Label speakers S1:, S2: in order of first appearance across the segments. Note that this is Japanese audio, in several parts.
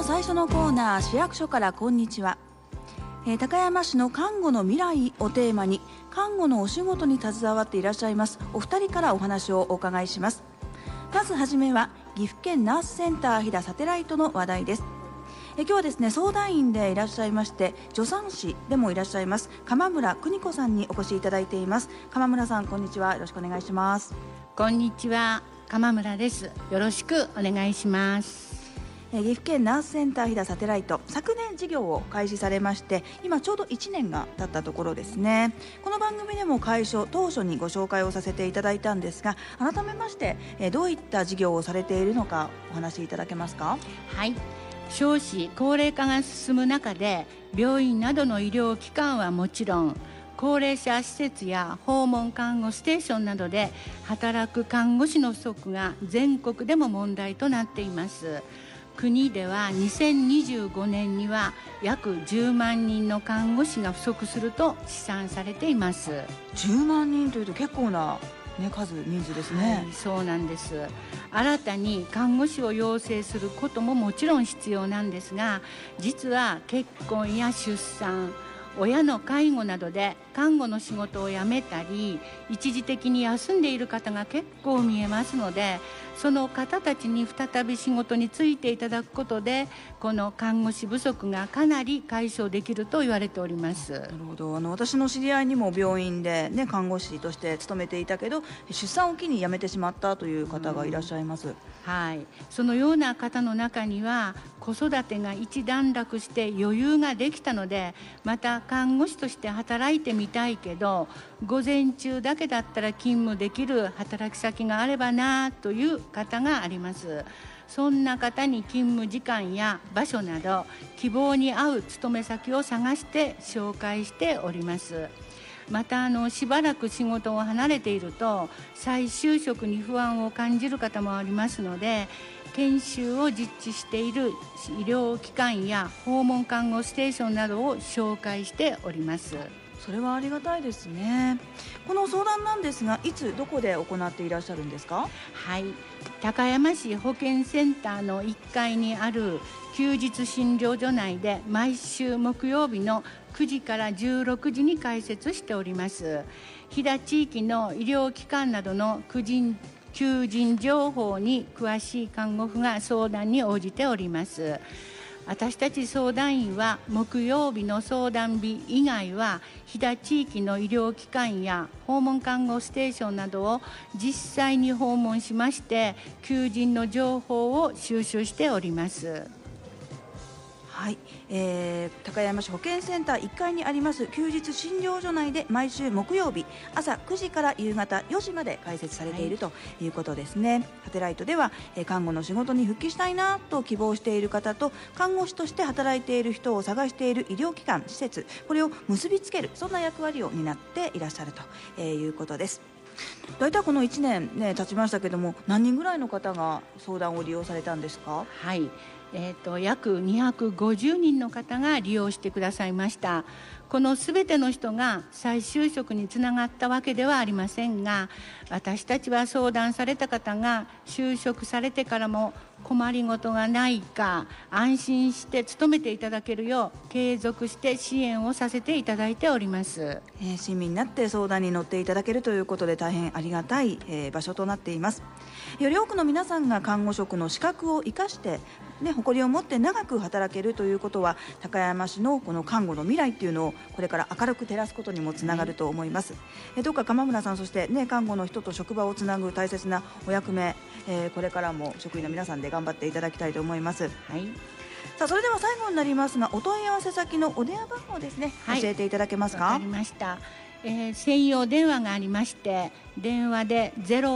S1: の最初のコーナー、市役所からこんにちは。高山市の看護の未来をテーマに、看護のお仕事に携わっていらっしゃいますお二人からお話をお伺いします。まずはじめは岐阜県ナースセンター飛騨サテライトの話題です。今日はですね、相談員でいらっしゃいまして、助産師でもいらっしゃいます鎌村邦子さんにお越しいただいています。鎌村さん、こんにちは。よろしくお願いします。
S2: こんにちは、鎌村です。よろしくお願いします。
S1: 岐阜県ナースセンター飛騨サテライト、昨年事業を開始されまして、今ちょうど1年が経ったところですね。この番組でも開所当初にご紹介をさせていただいたんですが、改めましてどういった事業をされているのかお話しいただけますか。
S2: はい、少子高齢化が進む中で、病院などの医療機関はもちろん、高齢者施設や訪問看護ステーションなどで働く看護師の不足が全国でも問題となっています。国では2025年には約10万人の看護師が不足すると試算されています。
S1: 10万人というと結構な、人数ですね。
S2: はい、そうなんです。新たに看護師を養成することももちろん必要なんですが、実は結婚や出産、親の介護などで看護の仕事を辞めたり一時的に休んでいる方が結構見えますので、その方たちに再び仕事に就いていただくことで、この看護師不足がかなり解消できると言われております。
S1: なるほど。私の知り合いにも病院で、看護師として勤めていたけど、出産を機に辞めてしまったという方がいらっしゃいます。
S2: はい、そのような方の中には、子育てが一段落して余裕ができたので、また看護師として働いてみたいけど、午前中だけだったら勤務できる働き先があればなという方があります。そんな方に勤務時間や場所など希望に合う勤め先を探して紹介しております。またしばらく仕事を離れていると再就職に不安を感じる方もありますので、研修を実施している医療機関や訪問看護ステーションなどを紹介しております。
S1: それはありがたいですね。この相談なんですが、いつどこで行っていらっしゃるんですか。
S2: はい、高山市保健センターの1階にある休日診療所内で、毎週木曜日の9時から16時に開設しております。飛騨地域の医療機関などの求人情報に詳しい看護婦が相談に応じております。私たち相談員は木曜日の相談日以外は、飛騨地域の医療機関や訪問看護ステーションなどを実際に訪問しまして、求人の情報を収集しております。
S1: はい、高山市保健センター1階にあります休日診療所内で、毎週木曜日朝9時から夕方4時まで開設されているということですね。サテライトでは、看護の仕事に復帰したいなと希望している方と、看護師として働いている人を探している医療機関施設、これを結びつける、そんな役割を担っていらっしゃるということです。大体この1年、経ちましたけども、何人ぐらいの方が相談を利用されたんですか。
S2: はい、約250人の方が利用してくださいました。このすべての人が再就職につながったわけではありませんが、私たちは相談された方が就職されてからも困りごとがないか、安心して勤めていただけるよう継続して支援をさせていただいております。
S1: 親身になって相談に乗っていただけるということで、大変ありがたい、場所となっています。より多くの皆さんが看護職の資格を生かして、誇りを持って長く働けるということは、高山市のこの看護の未来っていうのをこれから明るく照らすことにもつながると思います。どうか鎌村さん、そして、看護の人と職場をつなぐ大切なお役目、これからも職員の皆さんで頑張っていただきたいと思います。
S2: はい、
S1: さあ、それでは最後になりますが、お問い合わせ先のお電話番号ですね、教えていただけますか。
S2: わかりました。専用電話がありまして、電話で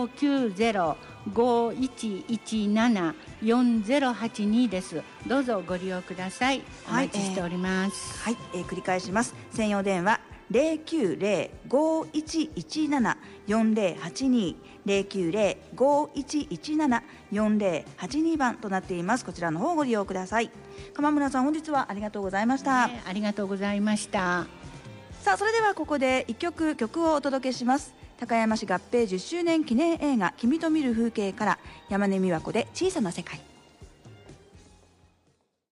S2: 090-5117-4082 です。どうぞご利用ください。お待ちしております。
S1: はい、繰り返します。専用電話 090-5117-4082 090-5117-4082 番となっています。こちらの方をご利用ください。鎌村さん、本日はありがとうございました。
S2: ありがとうございました。
S1: さあ、それではここで一曲をお届けします。高山市合併10周年記念映画君と見る風景から、山根美和子で小さな世界。